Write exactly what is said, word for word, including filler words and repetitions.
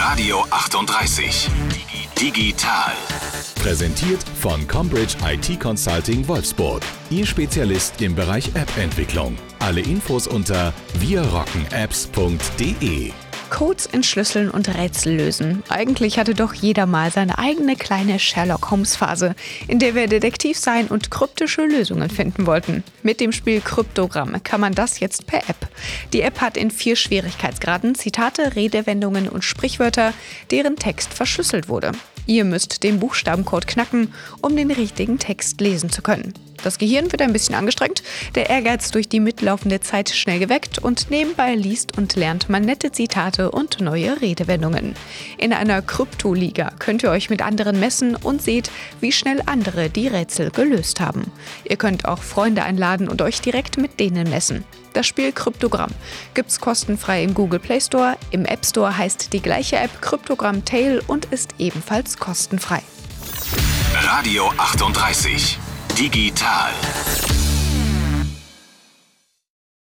Radio achtunddreißig. Digital. Präsentiert von Combridge I T Consulting Wolfsburg. Ihr Spezialist im Bereich App-Entwicklung. Alle Infos unter wir rocken apps punkt de. Codes entschlüsseln und Rätsel lösen. Eigentlich hatte doch jeder mal seine eigene kleine Sherlock-Holmes-Phase, in der wir Detektiv sein und kryptische Lösungen finden wollten. Mit dem Spiel Kryptogramm kann man das jetzt per App. Die App hat in vier Schwierigkeitsgraden Zitate, Redewendungen und Sprichwörter, deren Text verschlüsselt wurde. Ihr müsst den Buchstabencode knacken, um den richtigen Text lesen zu können. Das Gehirn wird ein bisschen angestrengt, der Ehrgeiz durch die mitlaufende Zeit schnell geweckt und nebenbei liest und lernt man nette Zitate und neue Redewendungen. In einer Kryptoliga könnt ihr euch mit anderen messen und seht, wie schnell andere die Rätsel gelöst haben. Ihr könnt auch Freunde einladen und euch direkt mit denen messen. Das Spiel Kryptogramm gibt's kostenfrei im Google Play Store, im App Store heißt die gleiche App Kryptogramm Tail und ist ebenfalls kostenfrei. Radio achtunddreißig. Digital.